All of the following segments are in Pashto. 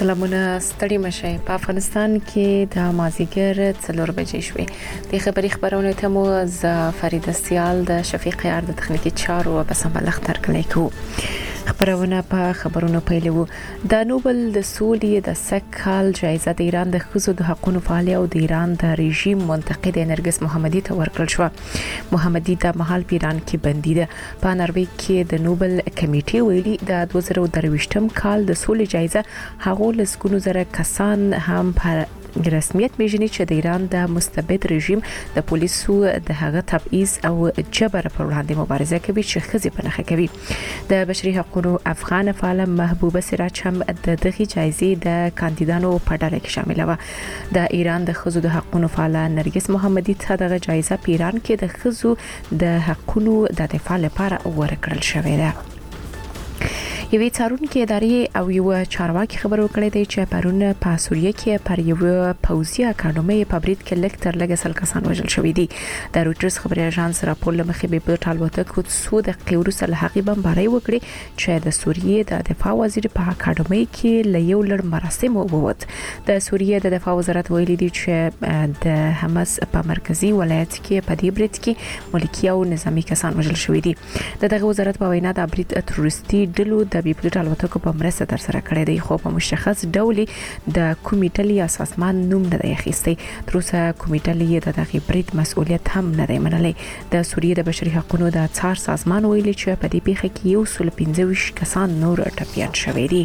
سلامونه ستړي مشه په افغانستان کې د مازیګر 4 بجې شوې د خبرونه ته مو ز فرید سیال د شفیق یار د تخنیکی چارو په سمبلغ ترکلی کو خبرونه په خبرونو پیلو د نوبل د سولې د سکهال جایزه د ایران د خزو د حقوقو فعال او د ایران د رژیم منتقد نرګس محمدي ته ورکړل شو. محمدي د محل پیران کې بندي ده. په نروژ کې د نوبل کمیټې ویلي د 2023م کال د سولې جایزه هغه لسګونو زره کسان هم په رسمیت پیژني چې د ایران د مستبد رژیم د پولیسو د هغه تبعیض او جبر پر وړاندې مبارزه کوي چې خزي په نخښه کوي. د بشري حقوقو افغان فعال محبوبه سراج هم د دغه جایزې د کاندیدانو په ډله کې شامل و. د ایران د خزو د حقوقو فعال نرګس محمدي ته دغه جایزه په ایران کې د خزو د حقوقو د دفاع لپاره ورکړل شوې ده. یوې څارونکو ادارې او یو چارواکي خبرو کړې دی چې پرون په سوریه کې پر یو پوځي اکاډمي په برید کې لکټر لګسل کسان وژل شوې دي. د رويټرز خبري اژانس راپور لمخې به په ټالوته سو د قیورس الحقي بمباري وکړي چې د سوریه د دفاع وزیر په اکاډمي کې له یو لړ مراسم ووت. د سوریه د دفاع وزارت ویلي دی چې د حماس په مرکزی ولایت کې په دې برید کې ملکی او نظامی کسان وژل شوې دي. دغه وزارت په وینا د برید تروریستي ډلو د بیپلټ الوتکو په مرسته تر سره کړی دی خو په مشخص ډول د کومیټل یا سازمان نوم نه دی اخیستی. تر اوسه کومیټل د دغه برید مسؤلیت هم نه دی منلی. د سوریه د بشري حقوقو د څار سازمان ویلي چې په دې پیښه کې 115 کسان نور ټپيان شوي دي.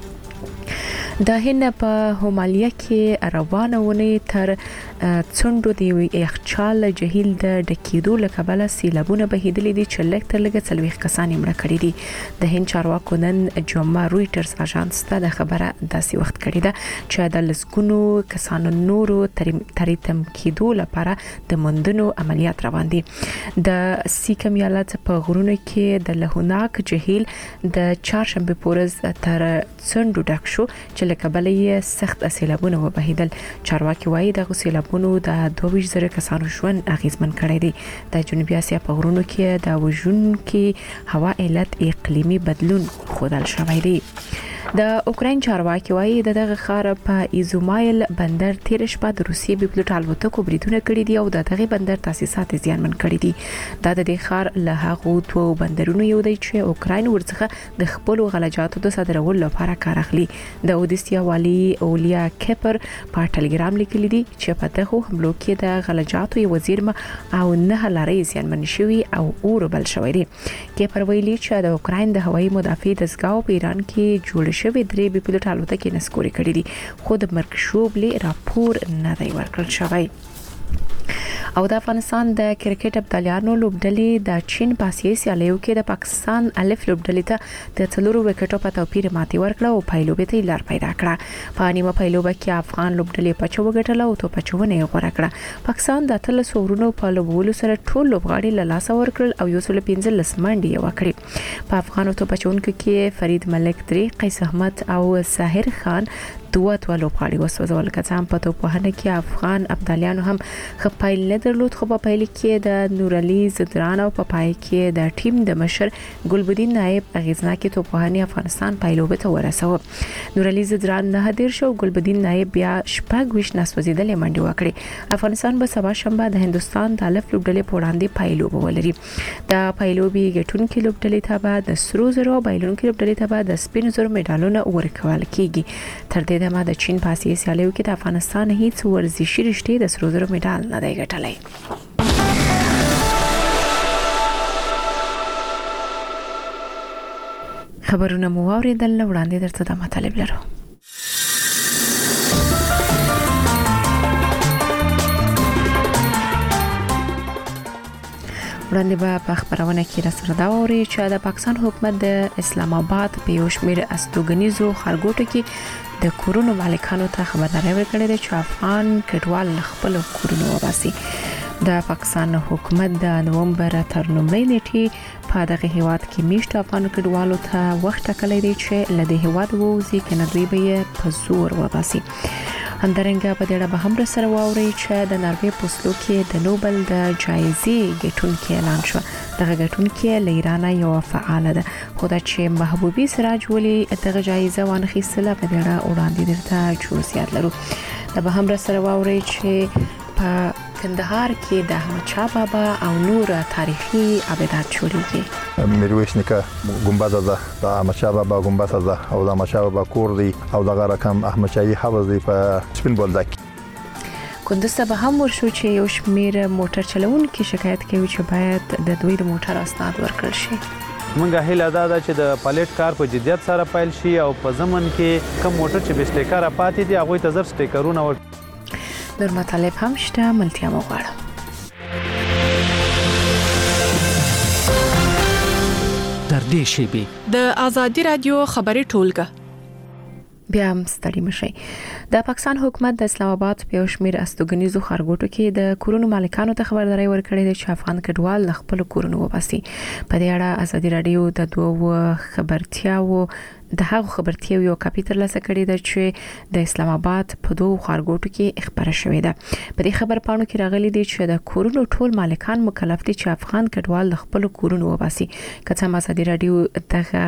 د هند په همالیا کې روانونه تر څنډو دی یخچال جهیل د ډکیدو لکبله سیلابونه بهیدلې دي چې لکټر لګ څلويخ کسان مړه کړي دي. د هند چارواکو نن جمعه رويټرز اژانس ته د خبره داسې وخت کړی ده چې د لسګونو کسانو نورو تریتم کېدو لپاره د مندونو عملیات روان دي. د سیکم ایالت په غرونو کې د لهوناک جهیل د چهارشنبه پورز تر څنډو ډک شو چې لکبله یې سخت سیلابونه وبهیدل. چارواکي وایي د سیلابونو د 22,000 کسانو ژوند اغیزمن کړی دی. د جنوبي اسیا په غرونو کې د وژونکو هوا علت اقلیمي بدلون خودل شوی دی. د اوکراین چارواکي وایي دغه خار په ایزومایل بندر تیر شپه د روسیې بیپلټ الوتکو بریدونه کړي دي او دغه بندر تاسیسات زیانمن کړي دي. دا د دې خار له هغه دوه بندرونو یو دی چې اوکراین ورڅخه د خپل غلجاتو د صادرولو لپاره کار اخلي. د اودیسیا والی اولیا کپر په ټلګرام لیکلي دي چې په دغه حملو کې د غلجاتو یو وزیر او نه لاري زیانمن شوی او اوربل شوی دی. کپر ویلي چې د اوکراین د هوایي مدافع دستګاو په ایران کې جوړ شوی درې بیپلټ الوتکې نسکوري کړې دي خو د مرګ شوبلي راپور نه دی ورکړل شوی. او د افغانستان د کرکټ ابطالیانو لوبډلې د چین په آسیایي سیالیو کې د پاکستان الف لوبډلې ته د 4 وکټو په توپیر ماتې ورکړه او پایلوبې ته لار پیدا کړه. په نیمه پایلوبه کې افغان لوبډلې په 4 وګټله او توپ چونه یې غوړه کړه. پاکستان د 13 ورونو په لوبولو سره ټول لوبغاړي له لاسه ورکړل او 115 منډې وکړې. په افغانو توپ چونکو کې فرید ملک درې، قیس احمد او ساحر خان دوه لوبغاړي وسوځول. کڅام په توپوهنه کې افغان ابطالیانو هم خپایل نه درلود خو په پایل کې د نورعلی زدران او په پای کې د ټیم د مشر ګلبدین نائب اغیزناکي توپوهنه افغانستان پایلوبه ته ورسوه. نورعلی زدران نه هدیر شو، ګلبدین نائب بیا شپږ ویش نسوځیدل منډه وکړي. افغانستان به سبا شنبه د هندستان د الف لوبډلې په وړاندې پایلوبه ولري. د پایلوبي ګټونکو لوبډلې ته به د سرو زرو بایلونکو لوبډلې ته به د سپین زرو میډالونه ورکول کیږي. تر دې د چین په آسیایي سیالیو کې د افغانستان هیڅ ورزشي رشتې د سرو زرو میډال نه دی ګټلی. خبرونه مو واوریدل، وړاندې درته د مطالب لرو. وړاندې په خبرونه کې رسره دا ووري چې د پاکستان حکومت د اسلام آباد په یو شمېر استوګنیزو خارګوټو کې د کورونو مالکانو ته خبرداري ورکړې ده چې افغان کډوال خپل کورونه وباسي. د پاکستان حکومت د نومبر تر لومړۍ نیټې په دغه هیواد کې میشت افغان کډوالو ته وخت ټاکلی دی چې له دې هیواد ووځي کنه دوی به په زور وباسي. همدارنګه په دې اړه به هم سره واوري چې د ناروې په اسلو کې د نوبل د جایزې ګټونکي اعلان شو. دغه ګټونکي له ایران یو فعال ده، خو دا چې محبوبي سراج ولي دغه جایزه وانخیستله په دې اړه وړاندې درته جزئیات لرو. دا به هم سره واوري چې په کندهار کې د احمد شاه بابا او نور تاریخي ابدات جوړیږي. میرویس نیکه ګمبد ده، د احمد شاه بابا ګمبد ده او د احمد شاه بابا کور دی او د رقم احمد شاهي حوض دی په سپین بولدک. کندوز ته به هم ورشو چې یو شمیر موټر چلوونکي شکایت کوي چې باید د دوی د موټر اسناد ورکړل شي. مونږه هیله ده چې د پالیټ کار په جدیت سره پیل شي او په ضمن کې کوم موټر چې به سټیکر پاتې دي هغه ته زر سټیکرونه نور مطالب هم شته، ملتیا مو غواړم. در دې شیبې د آزادي رادیو خبري ټولګه بیا هم ستړي مشي. د پاکستان حکومت د اسلام آباد په شمیر استوګنیزو خارګوټو کې د کورونو مالکانو ته خبرداري ورکړې ده چې افغان کډوال خپل کورونو وباسي. په دې اړه آزادي رادیو د دوه خبرتیاو د هغه خبرتیاو یو کاپی تر لاسه کړی ده چې د اسلام آباد په دوه خارګوټو کې خبره شوې ده. په دې خبر پاڼو کې راغلي دي چې د کورونو ټول مالکان مکلف دي چې افغان کډوال خپل کورونو وباسي. کله چې آزادي رادیو دغه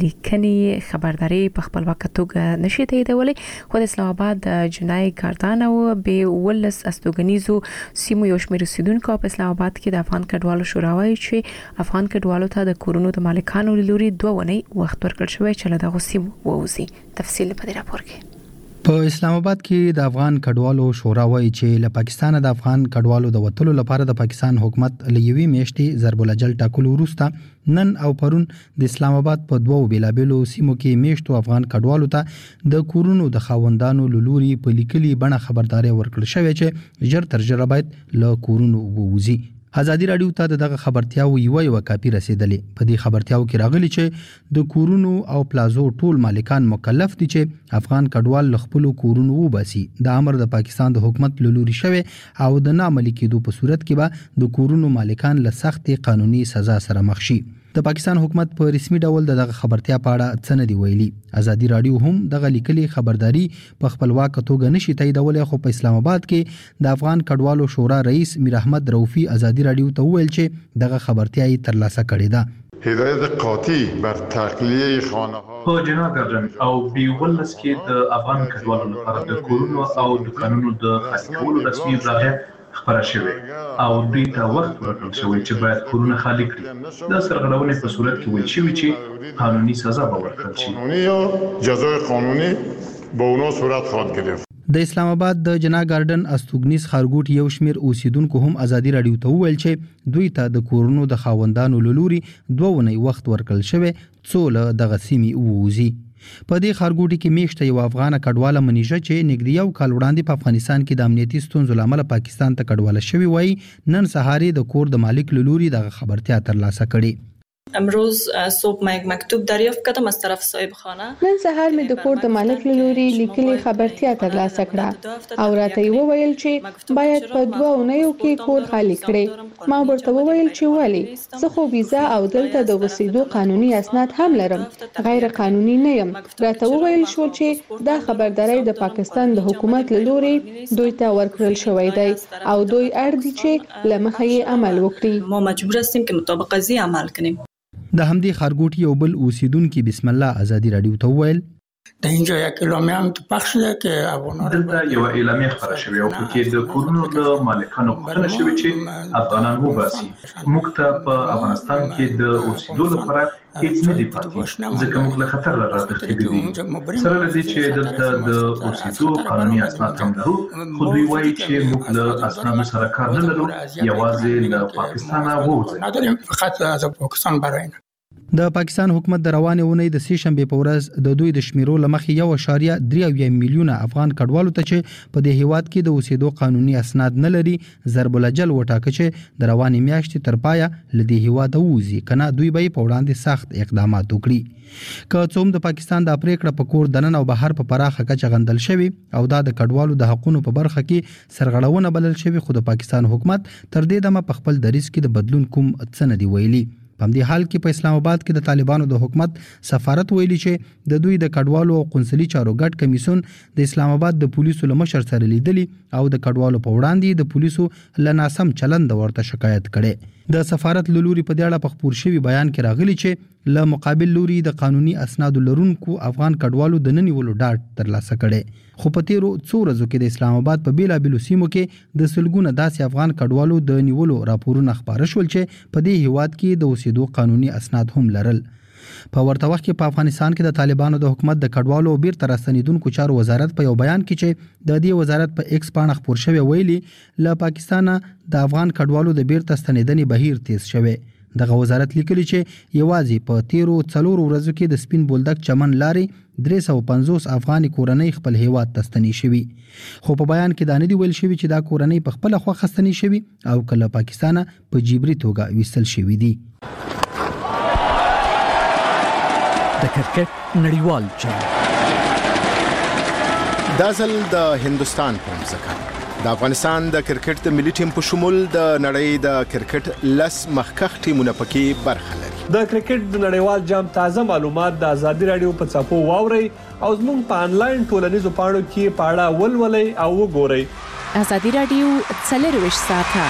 لیکنې خبرداري په خپل وخت توګه نشي تاییدولای، خو د اسلام آباد د جنای کارتان او به ولس استوګنیزو سیمو یو شمېر اوسیدونکو په اسلام آباد کې د افغان کډوالو شورا وايي چې افغان کډوالو ته د کورونو د مالکانو لوري 2 ونی وخت ورکړل شوی چې له سیمو ووزي. تفصیل په دې راپور کې. په اسلام آباد کې د افغان کډوالو شورا وایي چې له پاکستان د افغان کډوالو د وټلو لپاره د پاکستان حکومت لوي میشتي ضرب الجل ټاکلو وروسته نن او پرون د اسلام آباد په دوو بیلابلو سیمو کې میشتو افغان کډوالو ته د کورونو د خاوندانو لوري په لیکلي بڼه خبرداري ورکړل شوې چې ژر تر ژره باید له کورونو ووزي. آزادي رادیو ته دغه خبرتیاو یو کاپی رسیدلې. په دې خبرتیاو کې راغلي چې د کورونو او پلازو ټول مالکان مکلف دي چې افغان کډوال خپل کورونو وباسي. د امر د پاکستان د حکومت لوري شوی او د نامعلي کېدو په صورت کې به د کورونو مالکان له سخت قانوني سزا سره مخ شي. د پاکستان حکومت په رسمي ډول دغه خبرتیا په اړه څه نه دی ویلي. آزادي رادیو هم دغه لیکلي خبرداري په خپلواک توګه نشي تاییدولای، خو په اسلام آباد کې د افغان کډوالو شورا رئیس میر احمد روفي آزادي رادیو ته ویل چې دغه خبرتیا یې ترلاسه کړې ده. هدایت قاطع بر تخلیه خانه‌ها په جناب ګردن او بیولس کې د افغان کډوالو لپاره د کورونو او دکانونو د خاص کولو رسمي اطلاع خبره شوې او دوی ته وخت ورکړل شوی چې باید کورونه خالی کړي. د سرغړونې په صورت کې ویل شوی چې قانوني سزا به ورکړل شي. قانوني یا جزای قانوني به اونا صورت خواهد گرفت. د اسلام آباد د جنا ګارډن استوګنیز خارګوټ یو شمیر اوسیدونکو هم آزادي رادیو ته ویل چې دوی ته د کورونو د خاوندانو لوري 2 ونی وخت ورکړل شوی څو له دغه سیمې ووزي. په دې خارګوټي کې میشته یو افغان کډواله منیژه چې نږدې یو کال وړاندې په افغانستان کې د امنیتي ستونزو لامل پاکستان ته کډواله شوی وای، نن سهار د کور د مالک لوري د خبرتیا ترلاسه کړي. امروز صبح ما یک مکتوب دریافت کردم از طرف صاحب خانه. نن سهار می د کور د مالک لوري لیکلي خبرتیا ترلاسه کړه او راته وویل چې باید په 2 اونیو کې کور خالی کړي. ما ورته وویل چې ولی زه خو ویزا او دلته د وسیدو قانوني اسناد هم لرم، غیر قانوني نه یم. راته وویل شو چې دا خبرداري د پاکستان د حکومت لوري دوی ته ورکړل شوی دی او دوی اړ دي چې لمخه یې عمل وکړي. ما مجبور هستیم که مطابق قضیه عمل کنیم. د همدې خارګوټي یو بل اوسیدونکو بسم الله آزادي رادیو ته ویل د اینجا یک اعلامیه هم پخش شده که افغانان دلته یو اعلامیه خبره شوې او پکې د کورونو د مالکانو پوښتنه شوې چې افغانان وباسي. موږ ته په افغانستان کې د اوسېدو لپاره هیڅ نه دی پاتې ځکه موږ له خطر راغلي دي. سره لدې چې دلته د اوسېدو قانوني اسناد هم لرو، خو دوی وایي چې موږ له اسنادو سره کار نه لرو، یوازې له پاکستان ووځو. نداریم، فقط از پاکستان براینا. د پاکستان حکومت د روانې اونۍ د سې شنبه په ورځ د دوی د شمیرو لمخې 1.3 میلیونه افغان کډوالو ته چې په دې هیواد کې د اوسېدو قانوني اسناد نه لري ضرب الجل وټاکه چې د روانې میاشتې تر پایه لدې هیواد ووزي، کنه دوی به په وړاندې سخت اقدامات وکړي. که څوم د پاکستان د پریکړه په کور دنن او بهر په پراخه کچه غندل شوی او دا د کډوالو د حقوقو په برخه کې سرغړونه بلل شوی، خو د پاکستان حکومت تر دې دمه په خپل دریځ کې د بدلون کوم څه نه دی ویلي. په دې حال کې په اسلام آباد کې د طالبانو د حکومت سفارت ویلي چې د دوی د کډوالو او قونسلي چارو ګډ کمیسیون د اسلام آباد د پولیسو له مشر سره لیدلی او د کډوالو په وړاندې د پولیسو له ناسم چلند ورته شکایت کړي. د سفارت لوري په دې اړه په خبر شوی بیان کې راغلی چې له مقابل لوري د قانوني اسناد لرونکو افغان کډوالو د ننیولو ډاډ ترلاسه کړي. خو په تیرو څو ورځو کې د اسلام آباد په بیلابېلو سیمو کې د سلګونه داسې افغان کډوالو د نیولو راپورونه خبره شول چې په دې هیواد کې د اوسېدو قانوني اسناد هم لرل. په ورته وخت کې په افغانستان کې د طالبانو د حکومت د کډوالو او بیرته راستنیدونکو چارو وزارت په یو بیان کې چې د دې وزارت په ایکس پاڼه خبر شوی ویلي له پاکستان د افغان کډوالو د بیرته ستنیدنې بهیر تیز شوی. دغه وزارت لیکلی چې یوازې په تیرو 4 ورځو کې د سپین بولدک چمن لارې 350 افغاني کورنۍ خپل هیواد ته ستنې شوي. خو په بیان کې دا نه دی ویل شوی چې دا کورنۍ په خپل خوښه ستنې شوي او کله پاکستان په جبري توګه ویستل شوي دي. د کرکټ نړیوال جام دا ځل د هندستان په ځکه د افغانستان د کرکټ د ملي ټیم په شمول د نړۍ د کرکټ لس مخکښ ټیمونه پکې برخه لري. د کرکټ د نړیوال جام تازه معلومات د ازادي رادیو په صفحو واورئ او زموږ په انلاین ټولنیزو پاڼو کې پاړه ولولئ او وګورئ. ازادي رادیو 24 ساعته.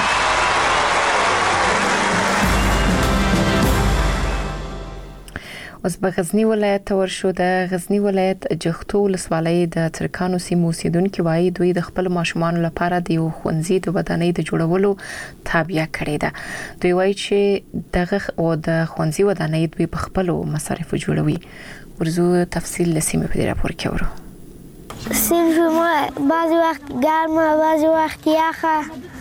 اوس په غزنی ولایت ورشو. د غزنی ولایت جغتو ولسوالۍ د ترکانو سیمو اوسیدونکو وایي دوی د خپل ماشومان لپاره د یو ښوونځي د ودانۍ د جوړولو تابع کړی ده. دوی وایي چې دغه او د ښوونځي ودانۍ دوی په خپل مصارف جوړوي. ورزو تفصیل لسیمه په راپور کې ورو. سیم بعضی وقت گرمه بعضی وقت یخه.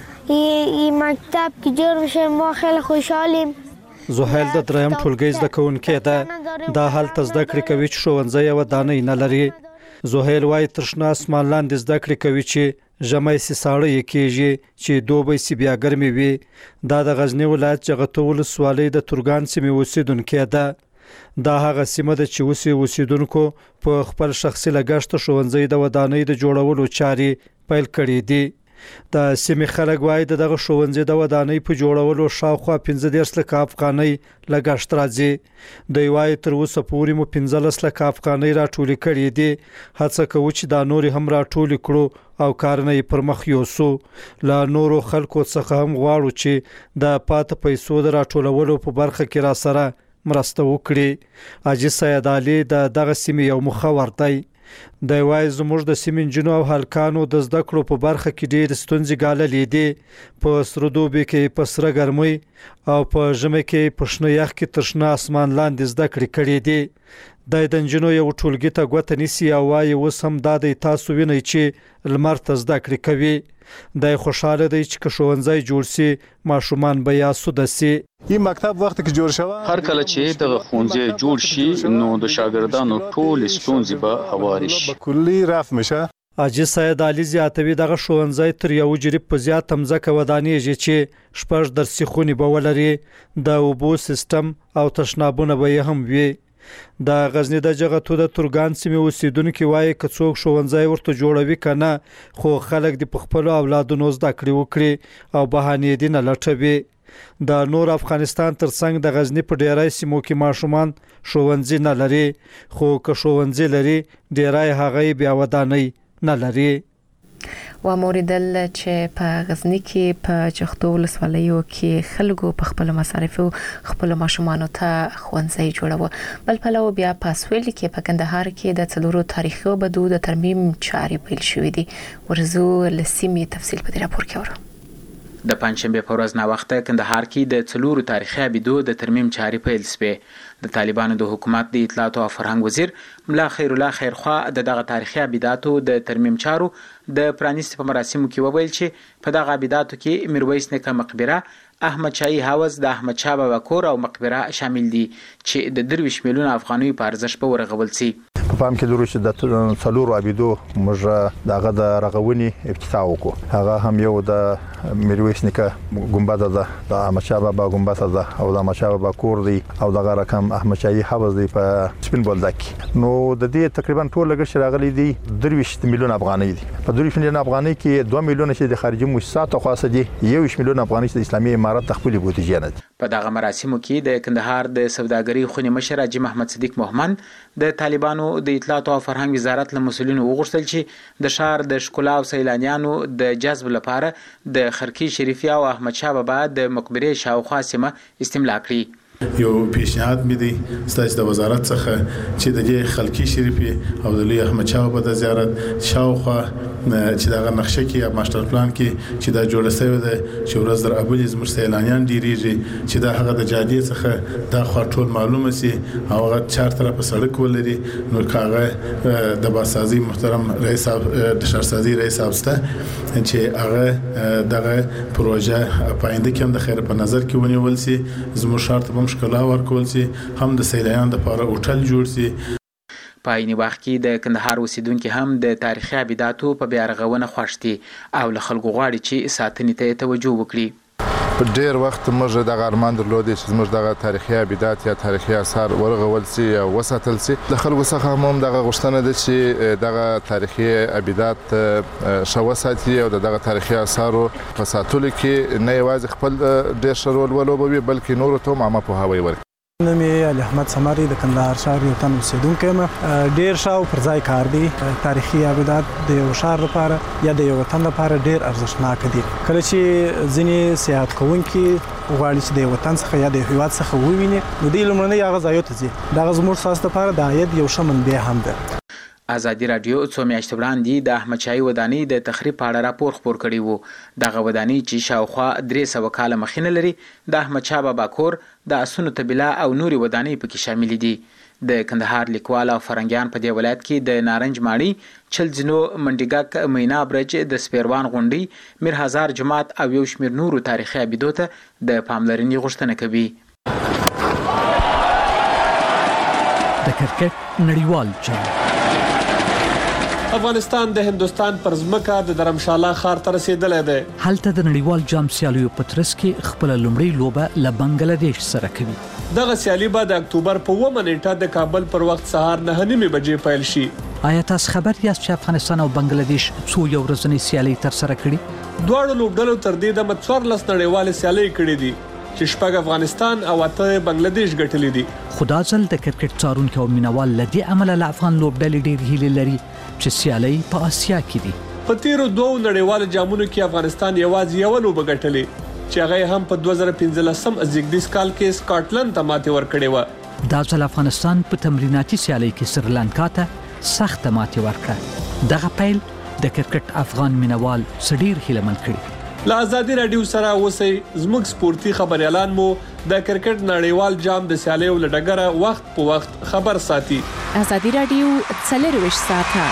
این مکتب که جور میشه ما خیلی خوشحالیم. زهیل د دریم ټولګي زده کوونکې ده. دا هلته زده کړې کوي چې ښوونځی او ودانۍ نه لري. زهیل وايي تر شنه اسمان لاندې زده کړې کوي چې ژمی سي ساړه یې کېږي چې دوبی سي بیا ګرمي وي. دا د غزنی ولایت جغتو ولسوالۍ د ترکان سیمې اوسیدونکې ده. دا هغه سیمه ده چې اوس اوسیدونکو په خپل شخصي لګښت ښوونځی د ودانۍ د جوړولو چارې پیل کړې دي. د سیمې خلک وایي دغه ښوونځي د ودانۍ په جوړولو شاوخوا 15 لک افغانۍ لګښت راځي. دوی وایي تر اوسه پورې مو 15 لک افغانۍ راټولې کړې دي. هڅه کوو چې دا نور هم راټولې کړو او کارونه پر مخ یوسو. له نورو خلکو څخه هم غواړو چې د پات پیسو د راټولولو په برخه کې را سره مرسته وکړي. حاجي سید علي دغه سیمې یو مخور دی. د وای زموږ د سیمین جنو او هلکانو د زده کړو په برخه کې ډېر ستونزې ګاللې دي. په سره دوبي کې په سره ګرمۍ او په ژمي کې په شنه یخ کې تر شنه اسمان لاندې زده کړې کړې دي. د جنو یو ټولګي ته ګوته نیسي او وایي اوس هم دا د تاسو وینئ چې لمر ته زده کړې کوي. د خوشاله دی چې ښوونځی جوړ سي ماشومان به یا سوده سي. این مکتب وخت کې جوړ شوه هر کله چې د ښوونځی جوړ شي نو د شاګردانو ټول ستونزې به هواري شي. کلی رفع میشه. حاجي سید علي زیاتوي دغه ښوونځی تر یو جریب په زیات مځکه ودانېږي چې شپږ درسي خونې به ولري. د اوبو سیستم او تشنابونه به هم وي. د غزنی د جغتو د ترکان سیمې اوسیدونکو وایي که څوک ښوونځی ورته جوړوي کنه خو خلک د خپل اولادونو زده کړې وکړي او بهانې دي نه لټوي. د نور افغانستان ترڅنګ د غزنی په ډیرای سیمو کې ماشومان ښوونځي نه لري. خو که ښوونځي لري ډیرای هغه بیا ودانۍ نه لري. و موریدل چې په غزنی کې په جغتو ولسوالیو کې خلکو په خپل مصارف خپل ماشومان ته ښوونځي جوړو. بل پلو بیا په سویل کې په کندهار کې د څلورو تاریخي بدو د ترمیم چارې پیل شوې دي. ورزو لسیمه تفصیل په راپور کې ورو. د پنځشنبه په ورځ نا وخته کندهار کې د څلورو تاریخي بدو د ترمیم چارې پیل شوې. د طالبانو د حکومت د اطلاعات او فرهنګ وزیر ملا خیر الله خیرخوا دغه تاریخي ابیداتو د ترمیم چارو د پرانیست په مراسمو کې وویل چې په دغه ابیداتو کې میرویس نیکه مقبره، احمد شاهي حوض، د احمد شاه بابا کور او مقبره شامل دي چې د 23 میلیون افغانۍ په ارزښت به ورغول شي. په پام کې لرو چې د څلورو ابیدو موږ دغه د رغونې افتتاح وکړو. هغه هم یو د میرویس نیکه ګمبد ده، د احمد شاه بابا ګمبد ده او د احمد شاه بابا کور دی او دغه رقم احمد شاهي حوض دی په سپین بولدک. نو د دې تقریبا ټول لګښت راغلي دي 23 میلیون افغانۍ دي. په 23 میلیون افغانۍ کې 2 میلیون چې د خارجي مؤسساتو خاصه دي، 1 میلیون افغانۍ د اسلامي امارات خپل بودیجه نه. په دغه مراسمو کې د کندهار د سوداګرۍ خونې مشر حاجي محمد صدیق مومن د طالبانو د اطلاعات او فرهنګ وزارت له مسولینو وغوښتل چې د ښار د ښکلا او سیلانیانو د جذب لپاره د خرکی شریفي او احمد شاه بابا د مقبرې شاوخوا سیمه استملا کړي. یو پیشنهاد مې دی ستاسو د وزارت څخه چې د دې خلکی شریفي او د لوی احمد شاه بابا د زیارت شاوخوا چې دغه نقشه کې یا ماستر پلان کې چې دا جوړ شوی دی چې ورځ در ابل زموږ سیلانیان ډیریږي چې دا هغه د جادې څخه دا خو ټول معلومه سي او هغه چار طرفه سړک ولري نو کاغه د باسازي محترم رئیس د شهرسازي رئیس افسته چې هغه دغه پروژه پاینده کې د خیر په نظر کې ونیول سي زموږ شرط مشکل ورکول سي هم د سیلانیانو لپاره هوټل جوړ سي. په عین وخت کې د کندهار اوسیدونکو هم د تاریخي ابداتو په بیا رغونه خوښ دي او له خلکو غواړي چې ساتنې ته توجه وکړي. په ډیر وخت موږ د ارمان درلودې چې موږ دغه تاریخي ابدات یا تاریخي آثار ورغول سي او وساتل سي. د خلکو څخه هم دغه غوښتنه ده چې دغه تاریخي ابدات شو وساتي او دغه تاریخي آثار په ساتلو کې نه یوازې خپل ډیر شرول ولوبوي بلکې نور ته هم عامه پوهاوی ورکړي. نومي علي احمد سماري د کندهار ښار یو تن اوسیدونکی یم. ډیر شاو پر ځای کار دی. تاریخي ابدات د یو ښار لپاره یا د یو وطن لپاره ډیر ارزښتناک دي. کله چې ځینې سیاحت کوونکي غواړي چې د وطن څخه یا د هیواد څخه وویني نو د لمړنۍ هغه ځایو ته ځي. دغه زموږ ساس لپاره د عاید یو ښه منبع هم ده. ازادي رادیو څو میاشتې وړاندې د احمد شاهي ودانۍ د تخریب په اړه راپور خپور کړی وو. دغه ودانۍ چې شاوخوا 300 کاله مخینه لري د احمد شاه بابا کور د اسونو طبیله او نوري ودانۍ پکې شامل دي. د کندهار لیکوال او فرنګیان په دې ولایت کې د نارنج ماڼۍ، چلزینو، منډیګک، مینا برج، د سپیروان غونډۍ، میر هزار جماعت او یو شمېر نورو تاریخي ابدو ته د پاملرنې غوښتنه کوي. د کرکټ نړیوال جام افغانستان د هندستان پر ځمکه د درمشاله ښار ته رسیدلی دی. هلته د نړیوال جام سیالیو په ترڅ کې خپل لومړی لوبه له بنگلاديش سره کوي. دغه سیالي به د اکتوبر په 9 نیټه د کابل پر وخت سهار 9:30 بجې پیل شي. آیا تاسو خبر یاست چې افغانستان او بنگلاديش څو یو ورځنۍ سیالي تر سره کړي؟ دواړو لوبډلو تر دې دمه 14 نړیوالې سیالۍ کړې دي چې 6 افغانستان او 8 بنگلاديش ګټلې دي. خدا ځل د کرکټ څارونکو او مینوال لدی عمل له افغان لوبډلې ډېر هیله لري چې سیالي په آسیا کې دي. په تیرو 2 نړیوالو جامونو کې افغانستان یوازې یو لوبه ګټلې چې هغه هم په 2015 زیږدیز کال کې سکاټلند ته ماتې ورکړې و. دا ځل افغانستان په تمریناتي سیالي کې سریلانکا ته سخت ماتې ورکړه. دغه پیل د کرکټ افغان مینوال سړیر هیلمن کړي. له ازادي رادیو سره اوسئ. زموږ سپورتي خبريالان مو د کرکټ نړیوال جام د سیالیو له ډګره وخت په وخت خبر ساتي. ازادي رادیو 24 ساعته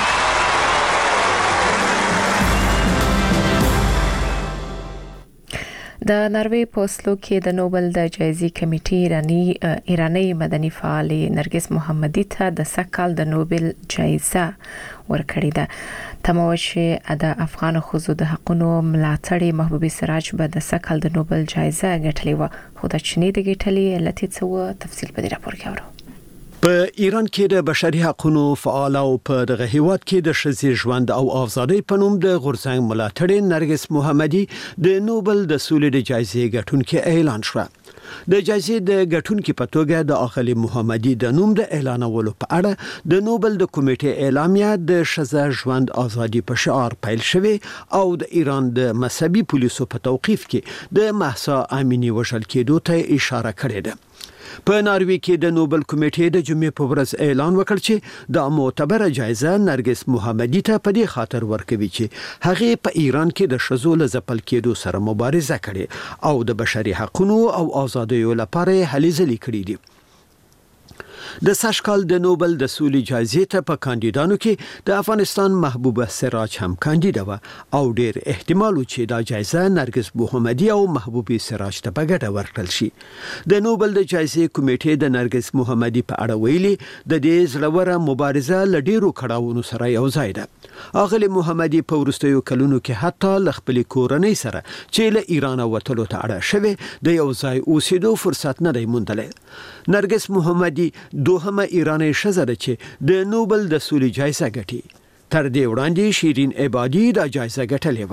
د ناروې په اسلو کې د نوبل د جایزې کمیټې ایرانی مدني فعال نرګس محمدي ته د سکهال د نوبل جایزه ورکړې ده. تموشه د افغان خوځو د حقونو ملاتړ محبوبي سراج به د سکهال د نوبل جایزه ګټلې و خو د چینی د ګټلې لته څو تفصیل په دې راپور کې اورو. په ایران کې د بشري حقوقو فعال او په دغه هیواد کې د ښځې ژوند او آزادۍ په نوم د غورځنګ ملاتړ نرګس محمدي د نوبل د سولې د جایزې ګټونکو اعلان شو. د جایزې د ګټونکو په توګه د اخلی محمدي د نوم د اعلانولو په اړه د نوبل د کمیټې اعلامیه د ښځې ژوند آزادي په شعار پیل شوه او د ایران د مذهبي پولیسو په توقیف کې د مهسا امینی وژل کېدو ته اشاره کړې ده. په ناروې کې د نوبل کمیټې د جمعې په ورځ اعلان وکړ چې د معتبره جایزه نرګس محمدي ته په دې خاطر ورکوي چې هغه په ایران کې د ښځو له ځپل کېدو سره مبارزه کړې او د بشري حقوقو او آزادیو لپاره هلې ځلې کړې دي. د سشکال د نوبل د سولې جایزې ته په کاندیدانو کې د افغانستان محبوبه سراج هم کاندیدا و او ډیر احتمال چې دا جایزه نرګس محمدي او محبوبي سراج ته په ګډه ورکړل شي. د نوبل د جایزې کمیټې د نرګس محمدي په اړه ویلي د دې زړوره مبارزه ل ډیرو کړهونو سره یو ځای ده. اغلی محمدي په ورستیو کلونو کې حتی ل خپل کورنۍ سره چې له ایران وتلو ته اړه شوه د یو ځای اوسېدو فرصت نه دی موندلی. نرګس محمدي دوهمه ایرانی ښځه ده چې د نوبل د سولې جایزه ګټي. تر دې وړاندې شیرین عبادي دا جایزه ګټلې و.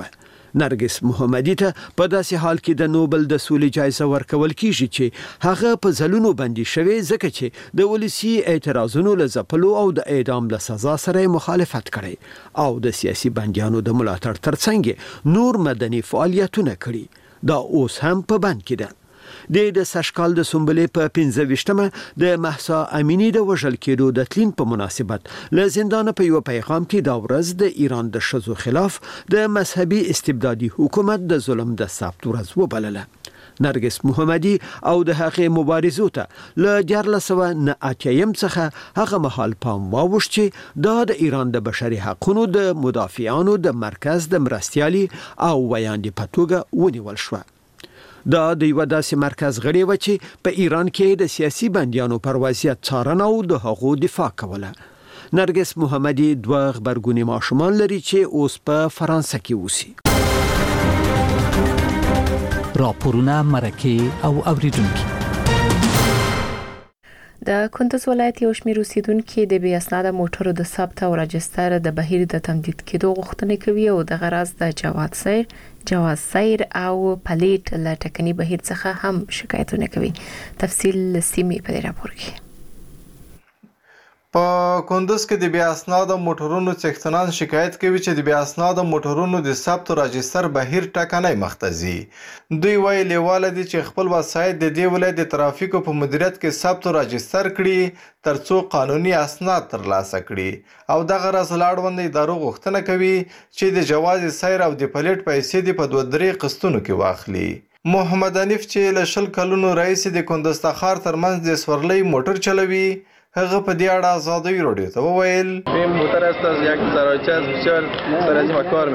نرګس محمدي ته په داسې حال کې د نوبل د سولې جایزه ورکول کیږي چې هغه په ځلونو بندي شوی ځکه چې د ولسی اعتراضونو له ځپلو او د اعدام له سزا سره مخالفت کړي او د سیاسي بندیانو د ملاتړ ترڅنګ نور مدني فعالیتونه کړي دا اوس هم په بند کې ده. د سشکال د سنبلې په 15مه د مهسا امینی د وژل کېدو د تلین په مناسبت له زندان په یو پیغام کې دا ورځ د ایران د ښځو خلاف د مذهبي استبدادي حکومت د ظلم د ثبت ورځ وبلله. نرګس محمدي او د هغې مبارزو ته له 1980 څخه هغه مهال پام واوښت چې دا د ایران د بشري حقوقو د مدافعانو د مرکز د مرستیالي او ویاندې په توګه ونیول شوه. دا د یو داسې مرکز غړي و چې په ایران کې د سیاسي بندیانو پر وضعیت څارنه او د هغو دفاع کوله. نرګس محمدي 2 غبرګوني ماشومان لري چې اوس په فرانسه کې اوسي. راپورونه مرکه او اوریدونکو. د کندز ولایت یو شمېر اوسیدونکو د بې اسناده موټرو د ثبت او راجستر د بهیر د تمدید کېدو غوښتنه کوي او د غرض د جواز سیر او پلیټ له ټکني بهیر څخه هم شکایتونه کوي. تفصیل سیمې په راپور کې. په کندز کې د بې اسناده موټرونو څښتنان شکایت کوي چې د بې اسناده موټرونو د ثبت او راجستر بهیر ټکنی مختزي. دوی وایي لیواله دي چې خپل وسایط د دې ولایت د ترافیکو په مدیریت کې ثبت او راجستر کړي ترڅو قانوني اسناد ترلاسه کړي او دغه راز لاړوند ادارو غوښتنه کوي چې د جواز سیر او د پلیټ پیسې د په 2-3 قسطونو کې واخلي. محمد حنیف چې له 20 کلونو رئیس د کندز تخار ترمنځ د سورلۍ موټر چلوي هغه په دې اړه آزادۍ رادیو ته وویل این موتر است از یک سراچه بسیار سرازی کار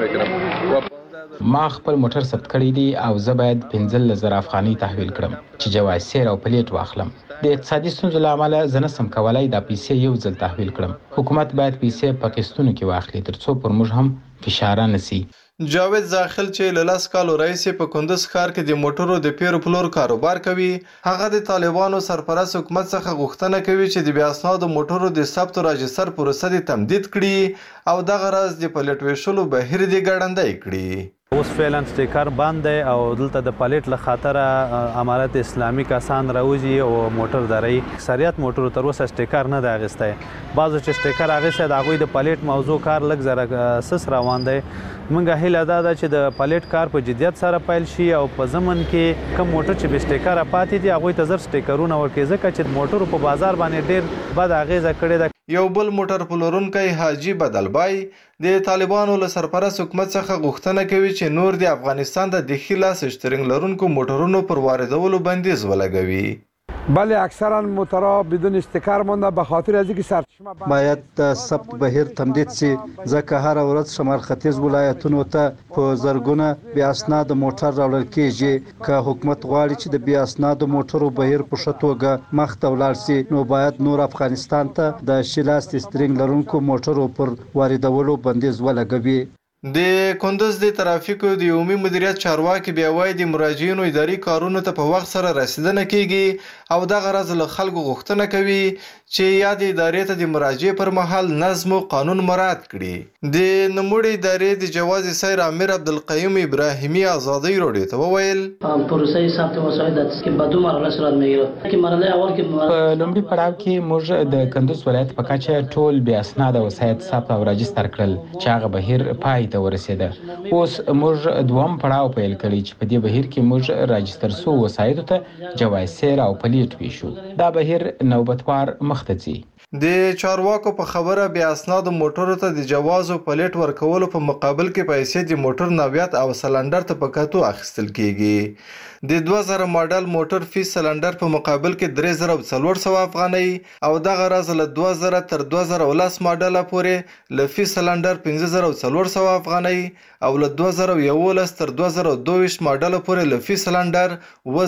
میکنم. ما خپل موټر ثبت کړی دی او زه باید 15,000 افغانۍ تحویل کړم چې جواز سیر او پلیټ واخلم. د اقتصادي ستونزو له امله زه نسم کولای دا پیسې یو ځل تحویل کړم. حکومت باید پیسې په قسطونو کې واخلي ترڅو پر موږ هم فشار نه سي. جاوید زاخل چې له 10 کالو رئیس په کندز ښار کې د موټرو د پیرو پلور کاروبار کوي هغه د طالبانو سرپرست حکومت څخه غوښتنه کوي چې د بې اسنادو موټرو د ثبت او راجستر پروسه د تمدید کړي او دغه راز د پلیټ ویشلو بهیر د ګړندی کړي. اوس فعلا سټیکر بند دی او دلته د پلیټ له خاطره امارت اسلامي کسان راوځي او موټر دري اکثریت موټرو تر اوسه سټیکر نه دی اغستی. بعضو چې سټیکر اغستی د هغوی د پلیټ موضوع کار لږ زره سس روان دی. موږ هیله دا ده چې د پلیټ کار په جدیت سره پیل شي او په ضمن کې کوم موټر چې به سټیکر پاتې دي هغوی ته زر سټیکرونه ورکړي ځکه چې موټرو په بازار باندې ډېر بد اغیزه کړې ده. یو بل موټر پلورونکی حاجی بدلبای د طالبانو له سرپرست حکومت څخه غوښتنه کوي چې نور د افغانستان د داخلي لاس شترنګ لرونکو موټرونو پر واردولو بندیز ولګوي. بله اکثرا موتورها بدون استیکر مونده به خاطر از اینکه سرچشمه باید د ثبت بهیر تمدید شي ځکه هر ورځ شمال ختیځ ولایتونو ته په زرګونه بې اسناده موټر راوړل کیږي. که حکومت غواړي چې د بې اسناده موټرو بهیر په ښه توګه مخ ته ولاړ شي نو باید نور افغانستان ته د شیلاس سترینګ لرونکو موټرو پر واردولو بندیز ولګوي. د کندز د ترافیکو د عمومي مدیریت چارواکي بیا وایي د مراجعینو اداري کارونو ته په وخت سره رسیدنه کیږي او دغه راز له خلکو غوښتنه کوي چې یاد ادارې ته د مراجعې پر مهال نظم او قانون مراعات کړي. د نوموړي ادارې د جواز سیر امیر عبدالقیوم ابراهیمی آزادۍ رادیو ته وویل پروسه ثبت وسایط که به 2 مرحله صورت میگیرد که مرحله اول که په لومړي پړاو کې موږ د کندز ولایت په کچه ټول بې اسناده وسایط ثبت او راجستر کړل چې هغه بهیر پای ته ورسېده. اوس موږ دوم پړاو پیل کړی چې په دې بهیر کې موږ راجستر سو وسایطو ته جواز سیر او پلیټ ویشو. دا بهیر نوبتوار مخته ځي. د چارواکو په خبره بیا اسناد موټرو ته د جواز او پلیټ ورکولو په مقابل کې پیسې د موټر نوعیت او سلندر ته په کتو اخیستل کیږي. د 2000 ماډل موټر فی سلندر په مقابل کې 3400 افغانۍ او دغه راز له 2000 تر 2010 ماډل پورې له فی سلندر 5400 افغانۍ او له 2011 تر 2022 ماډل پورې له فی سلندر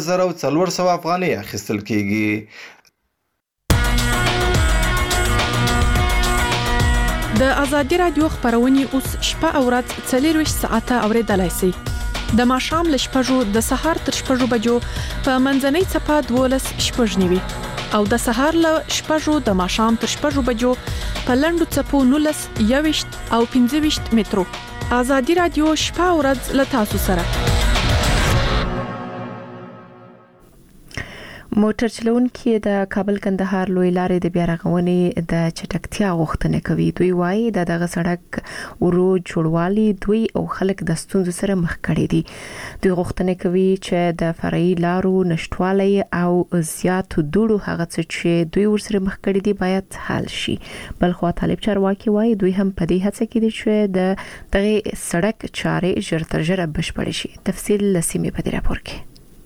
2400 افغانۍ اخیستل کیږي. د ازادي رادیو خبرونه اوس شپه او ورځ 24 ساعته اوریدلای شئ. د ماښام له شپږو د سهار تر شپږو بجو په منځنۍ څپه 12:09 او د سهار له شپږو د ماښام تر شپږو بجو په لنډو څپو 19 21 او 25 مترو ازادي رادیو شپه او ورځ له تاسو سره. موټر چلونکي د کابل کندهار لوی لارې د بیا رغونې د چټکتیا غوښتنه کوي. دوی وایي د دغه سړک ورو جوړوالي دوی او خلک د ستونزو سره مخ کړي دي. دوی غوښتنه کوي چې د فرعي لارو نشټوالي او زیاتو دوړو هغه څه چې دوی ورسره مخ کړي دي باید حل شي. بلخو طالب چارواکي وایي دوی هم په دې هڅه کې دي چې د دغه سړک چارې ژر تر ژره بشپړ شي. تفصیل لسیمه په دې راپور کې.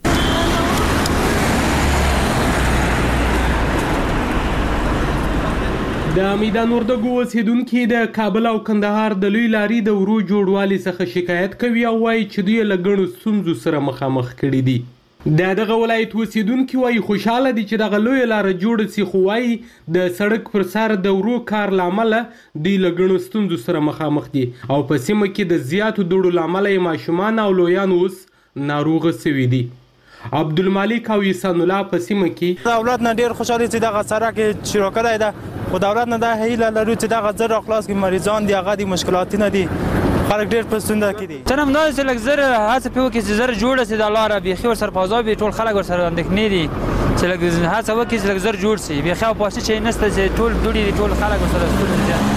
د میدان وردګو اوسیدونکو د کابل او کندهار د لوی لارې د ورو جوړوالي څخه شکایت کوي او وايي چې دوی له ګڼو ستونزو سره مخامخ کړي دي. دغه ولایت اوسیدونکو وايي خوشاله دي چې دغه لوی لار جوړ شي، خو وايي د سړک پر سر د ورو کار لامل دوی له ګڼو ستونزو سره مخامخ دي او په سیمه کې د زیاتو دوړو لامل یې ماشومان او لویان اوس ناروغه شوي دي. عبدالمالک او احسان الله په سیمه کې دولت نه ډیر خوشاله چې دغه سړک شروع کړی ده او دولت نه د هیله لري چې دغه زر خلاص کې مریضان دي هغه د مشکلات نه دي خلک ډیر پسنده کړي. تنم نه چې لږ زر هڅه پیو کې چې زر جوړ شي د لاره به خو سر پازو به ټول خلک ور سره اندېښنې دي چې لږ هڅه وکړي چې لږ زر جوړ شي به خو پاسه چې نسته چې ټول دوړي ټول خلک ور سره ستونزې.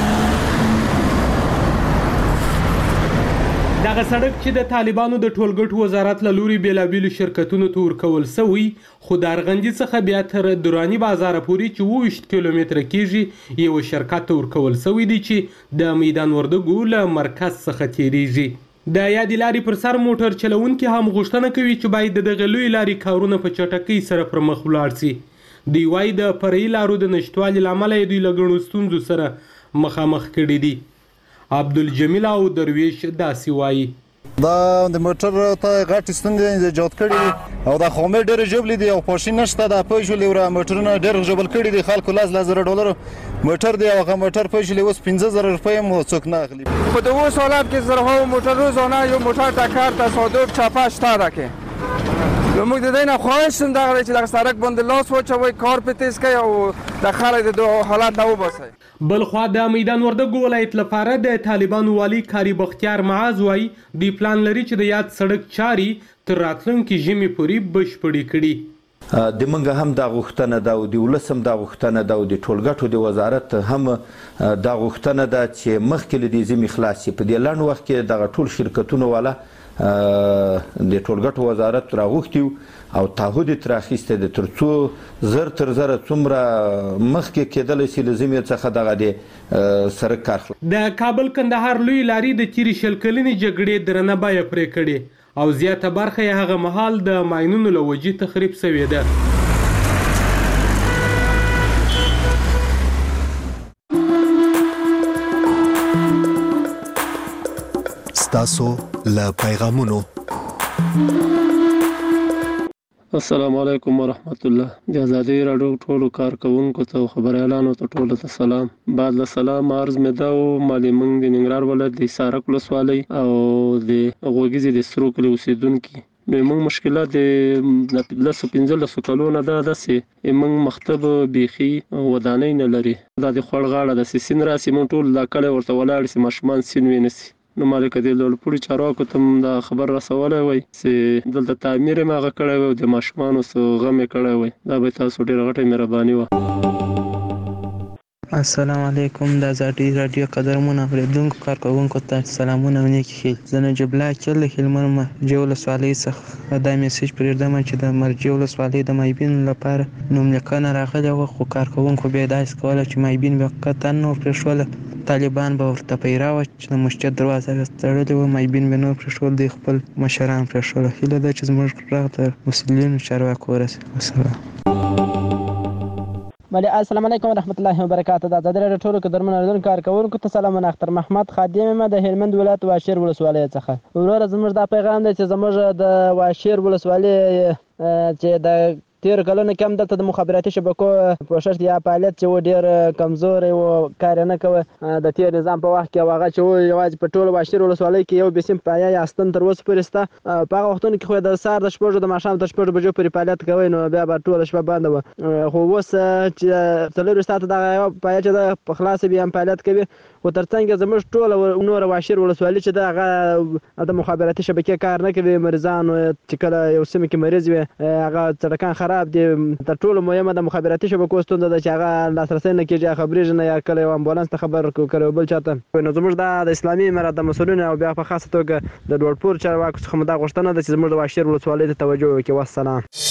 دغه سړک چې د طالبانو د ټولګټو وزارت له لوري بیلابیلو شرکتونو ته ورکول شوی خو د ارغندې څخه بیا تر دراني بازار پورې چې 20 کیلومتره کېږي یو شرکت ته ورکول شوی دی چې د میدان وردګو له مرکز څخه تیریږي. د یادې لارې پر سر موټر چلونکي هم غوښتنه کوي چې باید دغه لوی لارې کارونه په چټکۍ سره پر مخ ولاړ شي. دوی وایي د فرعي لارو د نشټوالي له امله دوی له ګڼو ستونزو سره مخامخ کړي دي. عبدالجمیل او درویش داسې وایي دا د موټر ته غټ ستونزې ایجاد کړي او د خامې ډېر جبلې دي او پاشین نشته د پېښلې ور موټرونه ډېر جبل کړي دي خلکو $10,000 موټر دی او هغه موټر پېښلې اوس $15,000 مو څوک نه اخلي. په دغه حالت کې زرهاو موټر روزانه یو موټر ټکر تصادف چاپه شته راکې موږ د دې نه خواهش کوم چې د سړک باندې لاس واچوي کار په تیز کوي او د خلک د حالت نه وباسي. بلخوا د میدان وردګو ولایت لپاره د طالبانو والی کاری بختیار معاذ وایي دی پلان لري چې د یاد سړک چاري تر راتلونکي ژمي پورې بشپړې کړي. د منګه هم د غوښتنه ده او د ولسم د غوښتنه ده او د ټولګټو د وزارت هم د غوښتنه ده چې مخکې له دې ژمي خلاص شي. په دې لنډ وخت کې دغه ټول شرکتونه والا د ټولګټو وزارت راغوښتي او تعهد تر اخیسته د ترڅو زر تر زر څومره مخکې کېدل شي لزمي څخه دغه د سړک کار. د کابل کندهار لوی لارې د تیری شل کلنې جګړې درنه بایه پرې کړې او زیاته برخه یې هغه مهال د ماینونو له وجې تخریب شوې ده. ستاسو له پیغامونو. السلام علیکم ورحمت الله. د ازادي راډیو ټولو کارکونکو ته او خبريالانو ته ټولو ته سلام. بعد له سلام عرض مې دا و مالي موږ د ننګرهار ولایت د سارک ولسوالۍ او د غوږیزې د سرو کلي اوسېدونکي نو موږ مشکلات د 15 کلونو دا داسې موږ مکتب بیخي ودانۍ نه لري. دا د خوړ غاړه د سین راسي موږ ټول دا کله ورته ولاړ سي ماشومان سین وینسي. نو مالک د لوړپوړي چارواکو ته دا خبر رسولی وای چې دلته تعمیر یې هغه کړی وی او د ماشومانو څه غم یې کړی وی. دا به تاسو ډېره غټه مهرباني وه. السلام علیکم. د ازادي راډیو قدرمن اوریدونکو کارکوونکو ته سلامونه او نیکې ښې. زه نجیب الله اکل له هلمند مرجع ولسوالۍ څخه دا میسیج پرېږدم چې د مرجع ولسوالۍ د مایبینو لپاره نوملیکنه راغلې وه خو کارکوونکو بیا داسې کوله چې مایبین به قطعا نه پرېښوله. طالبان به ورته پیرا وه چې د مسجد دروازه به تړلې وه مایبین به نه پرېښول دوی خپل مشران پرېښوله. هیله ده چې زموږ غږ د مسؤلینو چارواکو ورسي. والسلام. السلام علیکم ورحمت الله وبرکاته. د ازادي راډیو ټولو قدرمن اوریدونکو کارکوونکو ته سلامونه. اختر محمد خادم یم د هلمند ولایت واشیر ولسوالۍ څخه. وروره زموږ دا پیغام دی چې زموږ د واشیر ولسوالۍ چې د تیر کلونو کم دلته د مخابراتي شبکو پوښښ یا فعالیت چې و ډېر کمزوری و کار یې نه کوه. د تیر نظام په وخت کې هغه چې و یوازې په ټول واشیر ولسوالۍ کې یو بسیم پایه یا ستن تر اوسه پورې شته. په هغه وختونو کې خو د سهار د 6 د ماښام تر 6 بجو پورې فعالیت کوی نو بیا به ټوله شپه بنده وه. خو اوس چې 4 ساعته دغه پایه چې ده په خلاصه بیا هم فعالیت کوي خو ترڅنګ زموږ ټول نور واشیر ولسوالي چې هغه د مخابراتي شبکې کار نه کوي. مریضان چې کله یو سیمه کې مریض وي هغه سړکان خراب دي. تر ټولو مهمه د مخابراتي شبکو ستونزه ده چې هغه لاسرسی نه کېږي، خبرېږي نه، یا کله یو امبولانس ته خبر کړو بل چاته. نو زموږ د اسلامي امارات د مسؤلینو او بیا په خاصه توګه د ډوړپور چارواکو څخه دا غوښتنه ده چې زموږ د واشیر ولسوالۍ ته توجه وکړي. والسلام.